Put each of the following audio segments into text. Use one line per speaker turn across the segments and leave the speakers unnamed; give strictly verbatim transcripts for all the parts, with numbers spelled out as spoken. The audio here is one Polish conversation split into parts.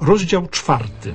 Rozdział czwarty.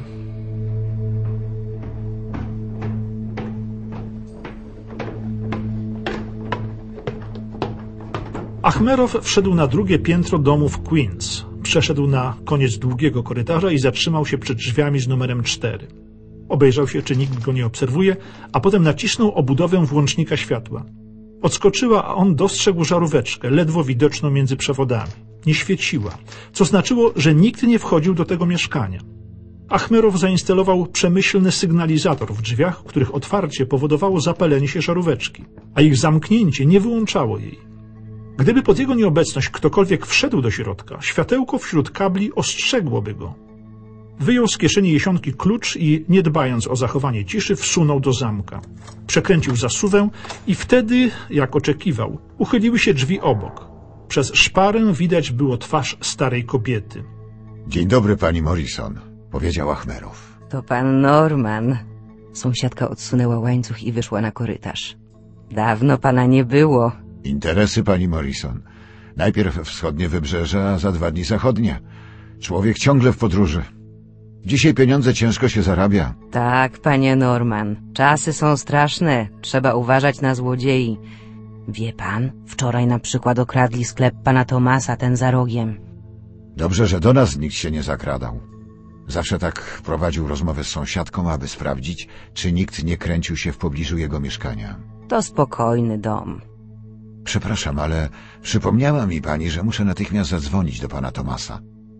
Achmerow wszedł na drugie piętro domu w Queens. Przeszedł na koniec długiego korytarza i zatrzymał się przed drzwiami z numerem cztery. Obejrzał się, czy nikt go nie obserwuje, a potem nacisnął obudowę włącznika światła. Odskoczyła, a on dostrzegł żaróweczkę, ledwo widoczną między przewodami. Nie świeciła, co znaczyło, że nikt nie wchodził do tego mieszkania. Achmerow zainstalował przemyślny sygnalizator w drzwiach, których otwarcie powodowało zapalenie się żaróweczki, a ich zamknięcie nie wyłączało jej. Gdyby pod jego nieobecność ktokolwiek wszedł do środka, światełko wśród kabli ostrzegłoby go. Wyjął z kieszeni jesionki klucz i, nie dbając o zachowanie ciszy, wsunął do zamka. Przekręcił zasuwę i wtedy, jak oczekiwał, uchyliły się drzwi obok. Przez szparę widać było twarz starej kobiety.
Dzień dobry, pani Morrison, powiedział Achmerow.
To pan Norman. Sąsiadka odsunęła łańcuch i wyszła na korytarz. Dawno pana nie było.
Interesy, pani Morrison. Najpierw wschodnie wybrzeże, a za dwa dni zachodnie. Człowiek ciągle w podróży. Dzisiaj pieniądze ciężko się zarabia.
Tak, panie Norman. Czasy są straszne. Trzeba uważać na złodziei. Wie pan, wczoraj na przykład okradli sklep pana Thomasa, ten za rogiem.
Dobrze, że do nas nikt się nie zakradał. Zawsze tak prowadził rozmowę z sąsiadką, aby sprawdzić, czy nikt nie kręcił się w pobliżu jego mieszkania.
To spokojny dom.
Przepraszam, ale przypomniała mi pani, że muszę natychmiast zadzwonić do pana Thomasa.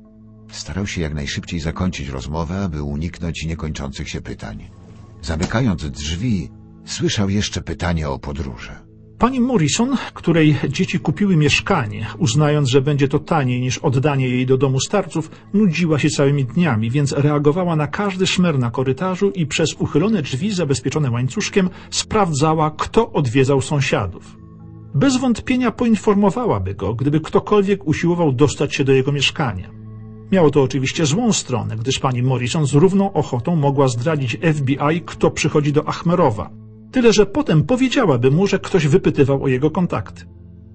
Starał się jak najszybciej zakończyć rozmowę, aby uniknąć niekończących się pytań. Zamykając drzwi, słyszał jeszcze pytanie o podróże.
Pani Morrison, której dzieci kupiły mieszkanie, uznając, że będzie to taniej niż oddanie jej do domu starców, nudziła się całymi dniami, więc reagowała na każdy szmer na korytarzu i przez uchylone drzwi zabezpieczone łańcuszkiem sprawdzała, kto odwiedzał sąsiadów. Bez wątpienia poinformowałaby go, gdyby ktokolwiek usiłował dostać się do jego mieszkania. Miało to oczywiście złą stronę, gdyż pani Morrison z równą ochotą mogła zdradzić F B I, kto przychodzi do Achmerowa. Tyle, że potem powiedziałaby mu, że ktoś wypytywał o jego kontakty.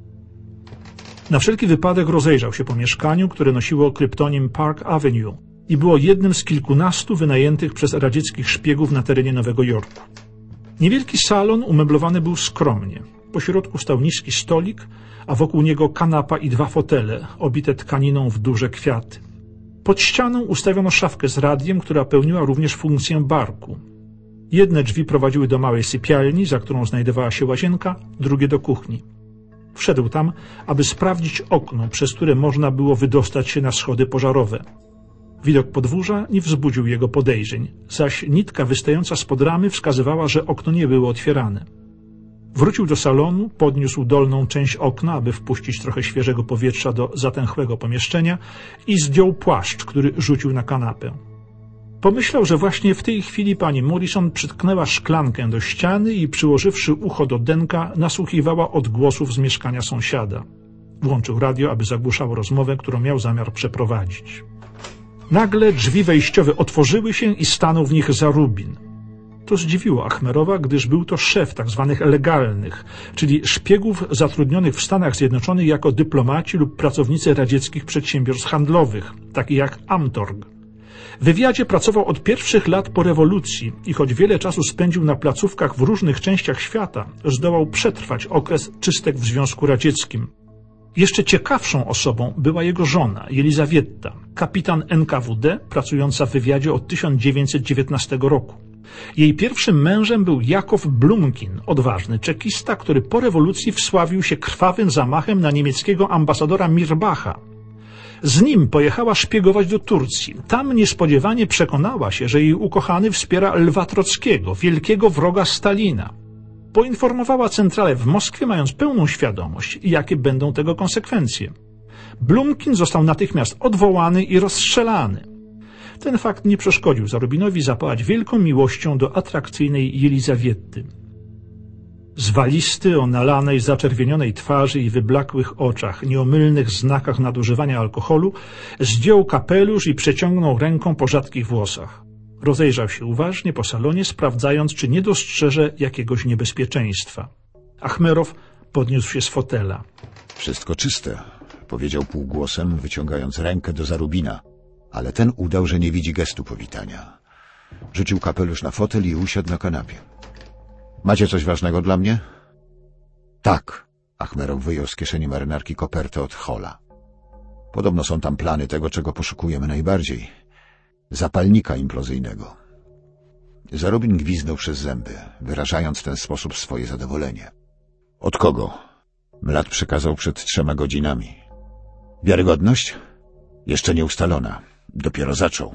Na wszelki wypadek rozejrzał się po mieszkaniu, które nosiło kryptonim Park Avenue i było jednym z kilkunastu wynajętych przez radzieckich szpiegów na terenie Nowego Jorku. Niewielki salon umeblowany był skromnie. Po środku stał niski stolik, a wokół niego kanapa i dwa fotele, obite tkaniną w duże kwiaty. Pod ścianą ustawiono szafkę z radiem, która pełniła również funkcję barku. Jedne drzwi prowadziły do małej sypialni, za którą znajdowała się łazienka, drugie do kuchni. Wszedł tam, aby sprawdzić okno, przez które można było wydostać się na schody pożarowe. Widok podwórza nie wzbudził jego podejrzeń, zaś nitka wystająca spod ramy wskazywała, że okno nie było otwierane. Wrócił do salonu, podniósł dolną część okna, aby wpuścić trochę świeżego powietrza do zatęchłego pomieszczenia i zdjął płaszcz, który rzucił na kanapę. Pomyślał, że właśnie w tej chwili pani Morrison przytknęła szklankę do ściany i przyłożywszy ucho do denka, nasłuchiwała odgłosów z mieszkania sąsiada. Włączył radio, aby zagłuszało rozmowę, którą miał zamiar przeprowadzić. Nagle drzwi wejściowe otworzyły się i stanął w nich Zarubin. To zdziwiło Achmerowa, gdyż był to szef tak zwanych legalnych, czyli szpiegów zatrudnionych w Stanach Zjednoczonych jako dyplomaci lub pracownicy radzieckich przedsiębiorstw handlowych, takich jak Amtorg. W wywiadzie pracował od pierwszych lat po rewolucji i choć wiele czasu spędził na placówkach w różnych częściach świata, zdołał przetrwać okres czystek w Związku Radzieckim. Jeszcze ciekawszą osobą była jego żona, Jelizaweta, kapitan N K W D, pracująca w wywiadzie od tysiąc dziewięćset dziewiętnastego roku. Jej pierwszym mężem był Jakow Blumkin, odważny czekista, który po rewolucji wsławił się krwawym zamachem na niemieckiego ambasadora Mirbacha. Z nim pojechała szpiegować do Turcji. Tam niespodziewanie przekonała się, że jej ukochany wspiera Lwa Trockiego, wielkiego wroga Stalina. Poinformowała centralę w Moskwie, mając pełną świadomość, jakie będą tego konsekwencje. Blumkin został natychmiast odwołany i rozstrzelany. Ten fakt nie przeszkodził Zarubinowi zapałać wielką miłością do atrakcyjnej Jelizawety. Zwalisty o nalanej, zaczerwienionej twarzy i wyblakłych oczach, nieomylnych znakach nadużywania alkoholu, zdjął kapelusz i przeciągnął ręką po rzadkich włosach. Rozejrzał się uważnie po salonie, sprawdzając, czy nie dostrzeże jakiegoś niebezpieczeństwa. Achmerow podniósł się z fotela.
Wszystko czyste, powiedział półgłosem, wyciągając rękę do Zarubina. Ale ten udał, że nie widzi gestu powitania. Rzucił kapelusz na fotel i usiadł na kanapie. Macie coś ważnego dla mnie? Tak. Achmerow wyjął z kieszeni marynarki kopertę od Hola. Podobno są tam plany tego, czego poszukujemy najbardziej. Zapalnika implozyjnego. Zarubin gwizdnął przez zęby, wyrażając w ten sposób swoje zadowolenie. Od kogo? Mlad przekazał przed trzema godzinami. Wiarygodność? Jeszcze nie ustalona. Dopiero zaczął.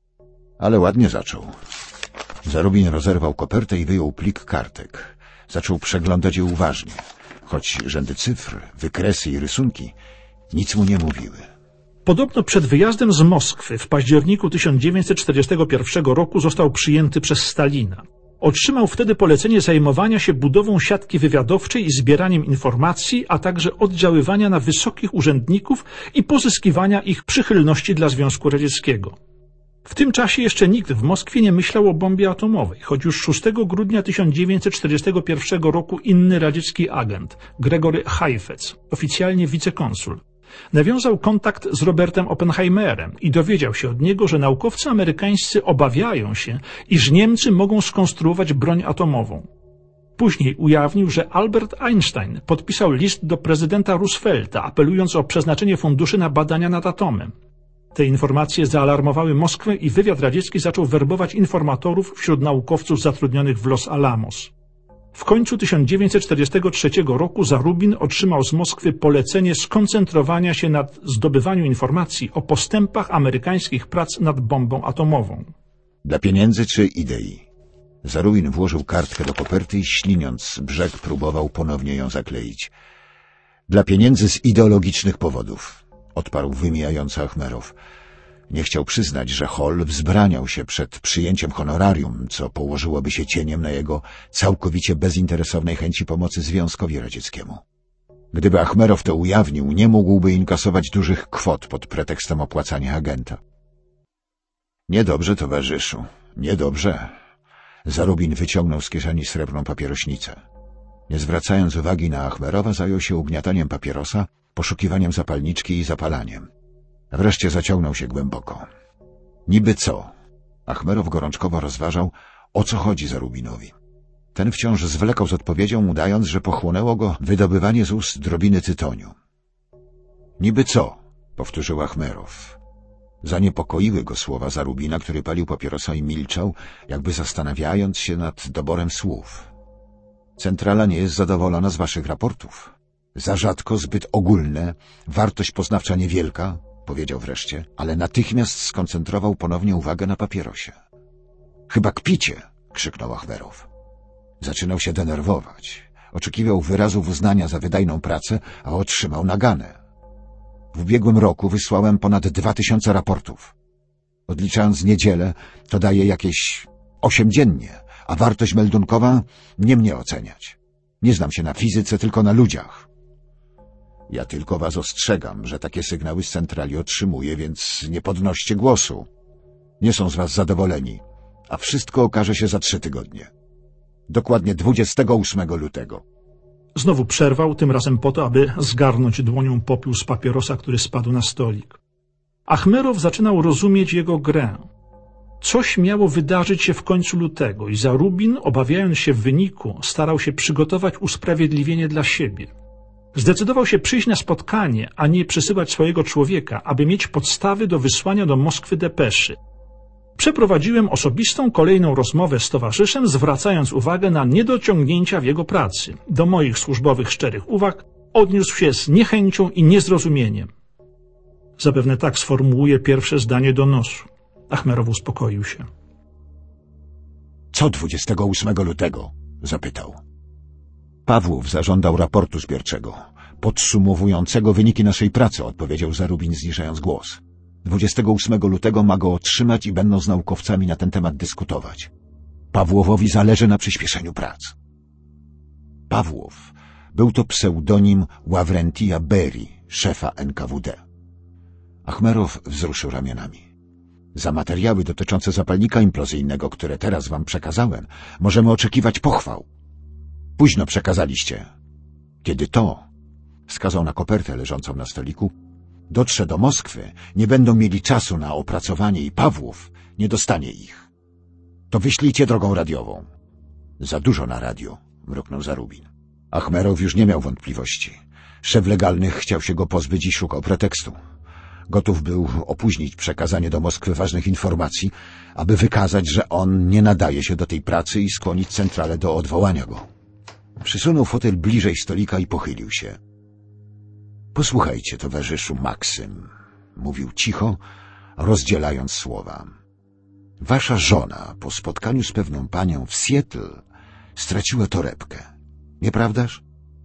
Ale ładnie zaczął. Zarubin rozerwał kopertę i wyjął plik kartek. Zaczął przeglądać je uważnie, choć rzędy cyfr, wykresy i rysunki nic mu nie mówiły.
Podobno przed wyjazdem z Moskwy w październiku tysiąc dziewięćset czterdziestego pierwszego roku został przyjęty przez Stalina. Otrzymał wtedy polecenie zajmowania się budową siatki wywiadowczej i zbieraniem informacji, a także oddziaływania na wysokich urzędników i pozyskiwania ich przychylności dla Związku Radzieckiego. W tym czasie jeszcze nikt w Moskwie nie myślał o bombie atomowej, choć już szóstego grudnia tysiąc dziewięćset czterdziestego pierwszego roku inny radziecki agent, Gregory Heifetz, oficjalnie wicekonsul, nawiązał kontakt z Robertem Oppenheimerem i dowiedział się od niego, że naukowcy amerykańscy obawiają się, iż Niemcy mogą skonstruować broń atomową. Później ujawnił, że Albert Einstein podpisał list do prezydenta Roosevelta, apelując o przeznaczenie funduszy na badania nad atomem. Te informacje zaalarmowały Moskwę i wywiad radziecki zaczął werbować informatorów wśród naukowców zatrudnionych w Los Alamos. W końcu tysiąc dziewięćset czterdziestego trzeciego roku Zarubin otrzymał z Moskwy polecenie skoncentrowania się nad zdobywaniu informacji o postępach amerykańskich prac nad bombą atomową.
Dla pieniędzy czy idei? Zarubin włożył kartkę do koperty i śliniąc brzeg próbował ponownie ją zakleić. Dla pieniędzy z ideologicznych powodów, odparł wymijający Achmerow. Nie chciał przyznać, że Hall wzbraniał się przed przyjęciem honorarium, co położyłoby się cieniem na jego całkowicie bezinteresownej chęci pomocy Związkowi Radzieckiemu. Gdyby Achmerow to ujawnił, nie mógłby inkasować dużych kwot pod pretekstem opłacania agenta. Niedobrze, towarzyszu, niedobrze. Zarubin wyciągnął z kieszeni srebrną papierośnicę. Nie zwracając uwagi na Achmerowa, zajął się ugniataniem papierosa, poszukiwaniem zapalniczki i zapalaniem. Wreszcie zaciągnął się głęboko. Niby co? Achmerow gorączkowo rozważał, o co chodzi Zarubinowi. Ten wciąż zwlekał z odpowiedzią, udając, że pochłonęło go wydobywanie z ust drobiny tytoniu. Niby co? Powtórzył Achmerow. Zaniepokoiły go słowa Zarubina, który palił papierosa i milczał, jakby zastanawiając się nad doborem słów. Centrala nie jest zadowolona z waszych raportów. Za rzadko, zbyt ogólne, wartość poznawcza niewielka, powiedział wreszcie, ale natychmiast skoncentrował ponownie uwagę na papierosie. Chyba kpicie, krzyknął Achmerow. Zaczynał się denerwować. Oczekiwał wyrazów uznania za wydajną pracę, a otrzymał naganę. W ubiegłym roku wysłałem ponad dwa tysiące raportów. Odliczając niedzielę, to daje jakieś osiem dziennie, a wartość meldunkowa nie mnie oceniać. Nie znam się na fizyce, tylko na ludziach. Ja tylko was ostrzegam, że takie sygnały z centrali otrzymuję, więc nie podnoście głosu. Nie są z was zadowoleni, a wszystko okaże się za trzy tygodnie. Dokładnie dwudziestego ósmego lutego.
Znowu przerwał, tym razem po to, aby zgarnąć dłonią popiół z papierosa, który spadł na stolik. Achmerow zaczynał rozumieć jego grę. Coś miało wydarzyć się w końcu lutego i Zarubin, obawiając się wyniku, starał się przygotować usprawiedliwienie dla siebie. Zdecydował się przyjść na spotkanie, a nie przesyłać swojego człowieka, aby mieć podstawy do wysłania do Moskwy depeszy. Przeprowadziłem osobistą kolejną rozmowę z towarzyszem, zwracając uwagę na niedociągnięcia w jego pracy. Do moich służbowych szczerych uwag odniósł się z niechęcią i niezrozumieniem. Zapewne tak sformułuję pierwsze zdanie donosu. Achmerow uspokoił się.
Co dwudziestego ósmego lutego? Zapytał. Pawłow zażądał raportu zbiorczego, podsumowującego wyniki naszej pracy, odpowiedział Zarubin, zniżając głos. dwudziestego ósmego lutego ma go otrzymać i będą z naukowcami na ten temat dyskutować. Pawłowowi zależy na przyspieszeniu prac. Pawłow był to pseudonim Ławrentija Berii, szefa N K W D. Achmerow wzruszył ramionami. Za materiały dotyczące zapalnika implozyjnego, które teraz wam przekazałem, możemy oczekiwać pochwał. Późno przekazaliście. Kiedy to, wskazał na kopertę leżącą na stoliku, dotrze do Moskwy, nie będą mieli czasu na opracowanie i Pawłów nie dostanie ich. To wyślijcie drogą radiową. Za dużo na radio, mruknął Zarubin. Achmerow już nie miał wątpliwości. Szef legalnych chciał się go pozbyć i szukał pretekstu. Gotów był opóźnić przekazanie do Moskwy ważnych informacji, aby wykazać, że on nie nadaje się do tej pracy i skłonić centralę do odwołania go. Przysunął fotel bliżej stolika i pochylił się. Posłuchajcie, towarzyszu Maksym, mówił cicho, rozdzielając słowa. Wasza żona po spotkaniu z pewną panią w Seattle straciła torebkę, nieprawdaż?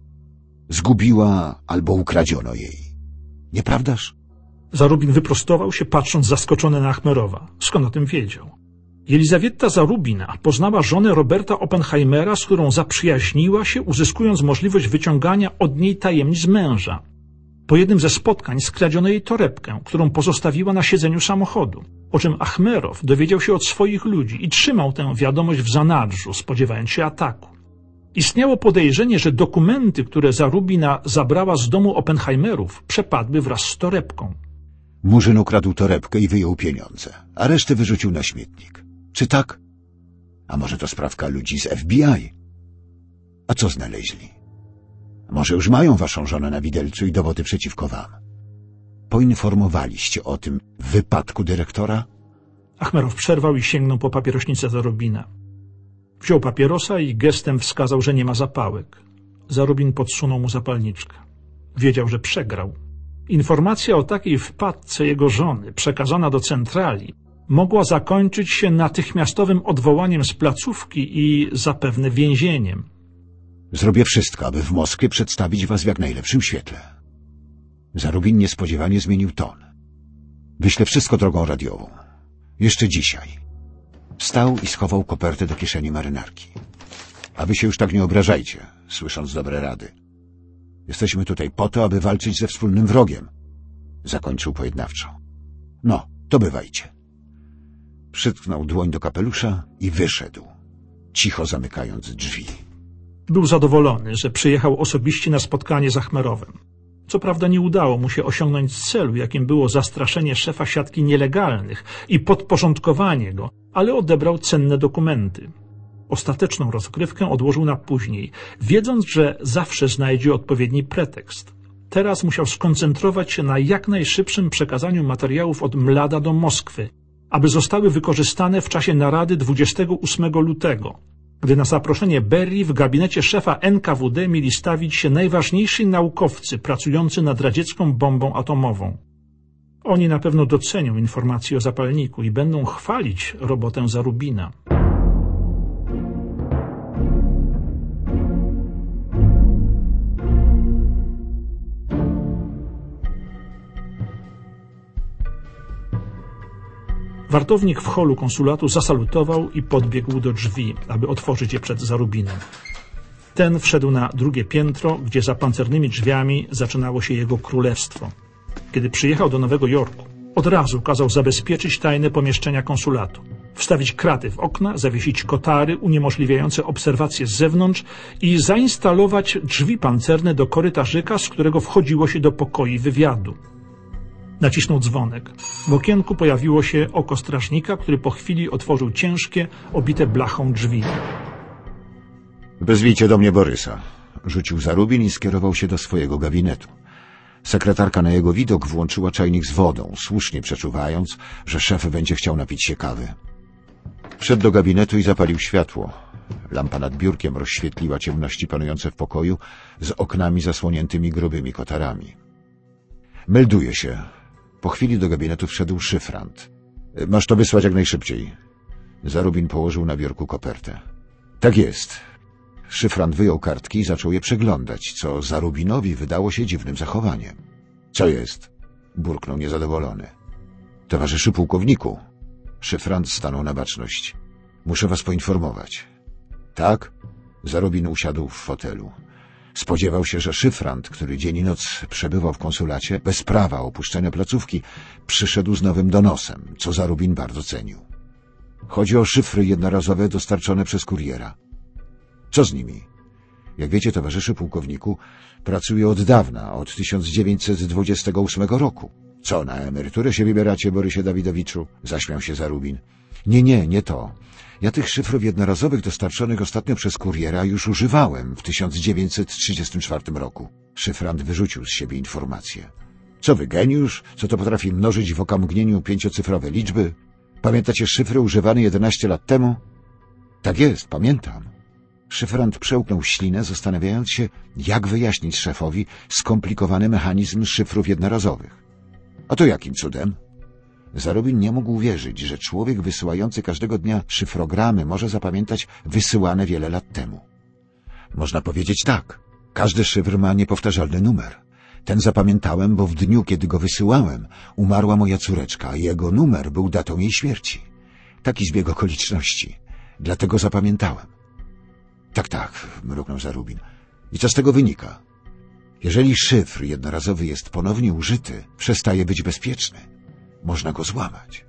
Zgubiła albo ukradziono jej, nieprawdaż?
Zarubin wyprostował się, patrząc zaskoczony na Achmerowa. Skąd o tym wiedział? Jelizawieta Zarubina poznała żonę Roberta Oppenheimera, z którą zaprzyjaźniła się, uzyskując możliwość wyciągania od niej tajemnic męża. Po jednym ze spotkań skradziono jej torebkę, którą pozostawiła na siedzeniu samochodu, o czym Achmerow dowiedział się od swoich ludzi i trzymał tę wiadomość w zanadrzu, spodziewając się ataku. Istniało podejrzenie, że dokumenty, które Zarubina zabrała z domu Oppenheimerów, przepadły wraz z torebką.
Murzyn ukradł torebkę i wyjął pieniądze, a resztę wyrzucił na śmietnik. Czy tak? A może to sprawka ludzi z F B I? A co znaleźli? Może już mają waszą żonę na widelcu i dowody przeciwko wam? Poinformowaliście o tym w wypadku dyrektora?
Achmerow przerwał i sięgnął po papierośnicę Zarubina. Wziął papierosa i gestem wskazał, że nie ma zapałek. Zarubin podsunął mu zapalniczkę. Wiedział, że przegrał. Informacja o takiej wpadce jego żony, przekazana do centrali, mogła zakończyć się natychmiastowym odwołaniem z placówki i zapewne więzieniem.
Zrobię wszystko, aby w Moskwie przedstawić was w jak najlepszym świetle. Zarubin niespodziewanie zmienił ton. Wyślę wszystko drogą radiową. Jeszcze dzisiaj. Wstał i schował kopertę do kieszeni marynarki. A wy się już tak nie obrażajcie, słysząc dobre rady. Jesteśmy tutaj po to, aby walczyć ze wspólnym wrogiem. Zakończył pojednawczo. No, to bywajcie. Przytknął dłoń do kapelusza i wyszedł, cicho zamykając drzwi.
Był zadowolony, że przyjechał osobiście na spotkanie z Achmerowem. Co prawda nie udało mu się osiągnąć celu, jakim było zastraszenie szefa siatki nielegalnych i podporządkowanie go, ale odebrał cenne dokumenty. Ostateczną rozgrywkę odłożył na później, wiedząc, że zawsze znajdzie odpowiedni pretekst. Teraz musiał skoncentrować się na jak najszybszym przekazaniu materiałów od Mlada do Moskwy, aby zostały wykorzystane w czasie narady dwudziestego ósmego lutego, gdy na zaproszenie Berry w gabinecie szefa N K W D mieli stawić się najważniejsi naukowcy pracujący nad radziecką bombą atomową. Oni na pewno docenią informacje o zapalniku i będą chwalić robotę Zarubina. Wartownik w holu konsulatu zasalutował i podbiegł do drzwi, aby otworzyć je przed Zarubinem. Ten wszedł na drugie piętro, gdzie za pancernymi drzwiami zaczynało się jego królestwo. Kiedy przyjechał do Nowego Jorku, od razu kazał zabezpieczyć tajne pomieszczenia konsulatu, wstawić kraty w okna, zawiesić kotary uniemożliwiające obserwacje z zewnątrz i zainstalować drzwi pancerne do korytarzyka, z którego wchodziło się do pokoi wywiadu. Nacisnął dzwonek. W okienku pojawiło się oko strażnika, który po chwili otworzył ciężkie, obite blachą drzwi.
Wezwijcie do mnie Borysa, rzucił Zarubin i skierował się do swojego gabinetu. Sekretarka na jego widok włączyła czajnik z wodą, słusznie przeczuwając, że szef będzie chciał napić się kawy. Wszedł do gabinetu i zapalił światło. Lampa nad biurkiem rozświetliła ciemności panujące w pokoju z oknami zasłoniętymi grubymi kotarami. Melduje się. Po chwili do gabinetu wszedł szyfrant. Masz to wysłać jak najszybciej. Zarubin położył na biurku kopertę. Tak jest. Szyfrant wyjął kartki i zaczął je przeglądać, co Zarubinowi wydało się dziwnym zachowaniem. Co jest? Burknął niezadowolony. Towarzyszu pułkowniku. Szyfrant stanął na baczność. Muszę was poinformować. Tak? Zarubin usiadł w fotelu. Spodziewał się, że szyfrant, który dzień i noc przebywał w konsulacie, bez prawa opuszczenia placówki, przyszedł z nowym donosem, co Zarubin bardzo cenił. Chodzi o szyfry jednorazowe dostarczone przez kuriera. Co z nimi? Jak wiecie, towarzyszu pułkowniku, pracuję od dawna, od tysiąc dziewięćset dwudziestego ósmego roku. Co, na emeryturę się wybieracie, Borysie Dawidowiczu? Zaśmiał się Zarubin. Nie, nie, nie to. Ja tych szyfrów jednorazowych dostarczonych ostatnio przez kuriera już używałem w tysiąc dziewięćset trzydziestym czwartym roku. Szyfrant wyrzucił z siebie informację. Co wy, geniusz? Co to potrafi mnożyć w okamgnieniu pięciocyfrowe liczby? Pamiętacie szyfry używane jedenaście lat temu? Tak jest, pamiętam. Szyfrant przełknął ślinę, zastanawiając się, jak wyjaśnić szefowi skomplikowany mechanizm szyfrów jednorazowych. A to jakim cudem? Zarubin nie mógł wierzyć, że człowiek wysyłający każdego dnia szyfrogramy może zapamiętać wysyłane wiele lat temu. Można powiedzieć tak. Każdy szyfr ma niepowtarzalny numer. Ten zapamiętałem, bo w dniu, kiedy go wysyłałem, umarła moja córeczka, a jego numer był datą jej śmierci. Taki zbieg okoliczności. Dlatego zapamiętałem. Tak, tak, mruknął Zarubin. I co z tego wynika? Jeżeli szyfr jednorazowy jest ponownie użyty, przestaje być bezpieczny. Można go złamać.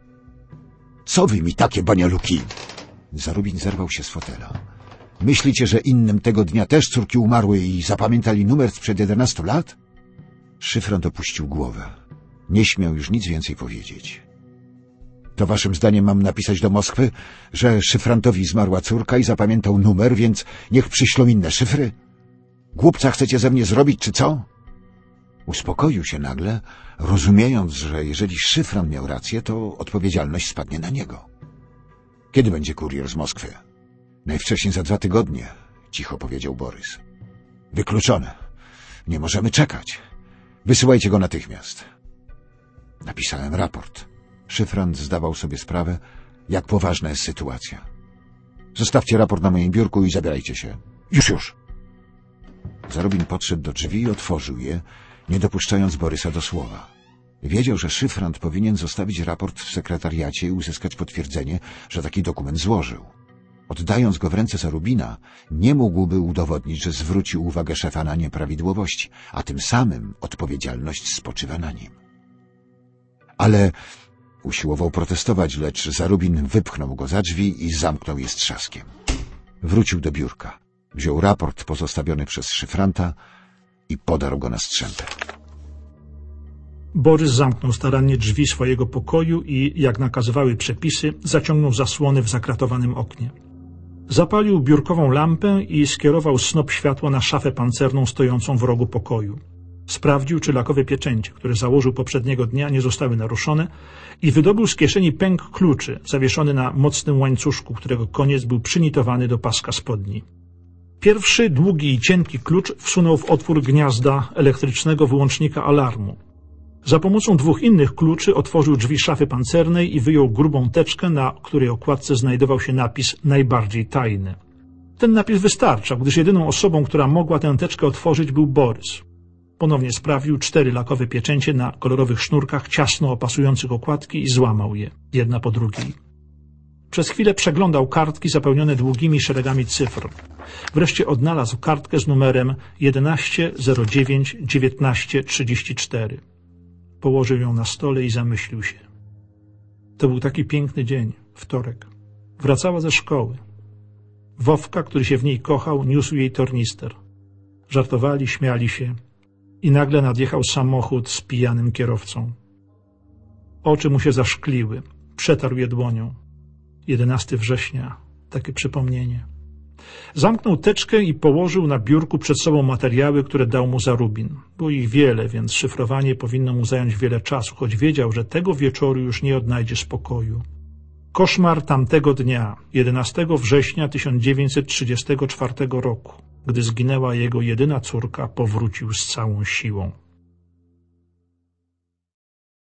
Co wy mi takie banialuki? Zarubin zerwał się z fotela. Myślicie, że innym tego dnia też córki umarły i zapamiętali numer sprzed jedenastu lat? Szyfrant opuścił głowę. Nie śmiał już nic więcej powiedzieć. To waszym zdaniem mam napisać do Moskwy, że szyfrantowi zmarła córka i zapamiętał numer, więc niech przyślą inne szyfry? Głupca chcecie ze mnie zrobić, czy co? Uspokoił się nagle, rozumiejąc, że jeżeli szyfrant miał rację, to odpowiedzialność spadnie na niego. Kiedy będzie kurier z Moskwy? Najwcześniej za dwa tygodnie, cicho powiedział Borys. Wykluczone. Nie możemy czekać. Wysyłajcie go natychmiast. Napisałem raport. Szyfrant zdawał sobie sprawę, jak poważna jest sytuacja. Zostawcie raport na moim biurku i zabierajcie się. Już, już. Zarubin podszedł do drzwi i otworzył je, nie dopuszczając Borysa do słowa. Wiedział, że szyfrant powinien zostawić raport w sekretariacie i uzyskać potwierdzenie, że taki dokument złożył. Oddając go w ręce Zarubina, nie mógłby udowodnić, że zwrócił uwagę szefa na nieprawidłowości, a tym samym odpowiedzialność spoczywa na nim. Ale usiłował protestować, lecz Zarubin wypchnął go za drzwi i zamknął je z trzaskiem. Wrócił do biurka, wziął raport pozostawiony przez szyfranta i podarł go na strzępy.
Borys zamknął starannie drzwi swojego pokoju i, jak nakazywały przepisy, zaciągnął zasłony w zakratowanym oknie. Zapalił biurkową lampę i skierował snop światła na szafę pancerną stojącą w rogu pokoju. Sprawdził, czy lakowe pieczęcie, które założył poprzedniego dnia, nie zostały naruszone i wydobył z kieszeni pęk kluczy zawieszony na mocnym łańcuszku, którego koniec był przynitowany do paska spodni. Pierwszy, długi i cienki klucz wsunął w otwór gniazda elektrycznego wyłącznika alarmu. Za pomocą dwóch innych kluczy otworzył drzwi szafy pancernej i wyjął grubą teczkę, na której okładce znajdował się napis najbardziej tajny. Ten napis wystarczał, gdyż jedyną osobą, która mogła tę teczkę otworzyć, był Borys. Ponownie sprawił cztery lakowe pieczęcie na kolorowych sznurkach ciasno opasujących okładki i złamał je, jedna po drugiej. Przez chwilę przeglądał kartki zapełnione długimi szeregami cyfr. Wreszcie odnalazł kartkę z numerem jedenaście zero dziewięć dziewiętnaście trzydzieści cztery. Położył ją na stole i zamyślił się. To był taki piękny dzień, wtorek. Wracała ze szkoły. Wowka, który się w niej kochał, niósł jej tornister. Żartowali, śmiali się i nagle nadjechał samochód z pijanym kierowcą. Oczy mu się zaszkliły, przetarł je dłonią. jedenastego września, takie przypomnienie. Zamknął teczkę i położył na biurku przed sobą materiały, które dał mu Zarubin. Było ich wiele, więc szyfrowanie powinno mu zająć wiele czasu, choć wiedział, że tego wieczoru już nie odnajdzie spokoju. Koszmar tamtego dnia, jedenastego września tysiąc dziewięćset trzydziestego czwartego roku, gdy zginęła jego jedyna córka, powrócił z całą siłą.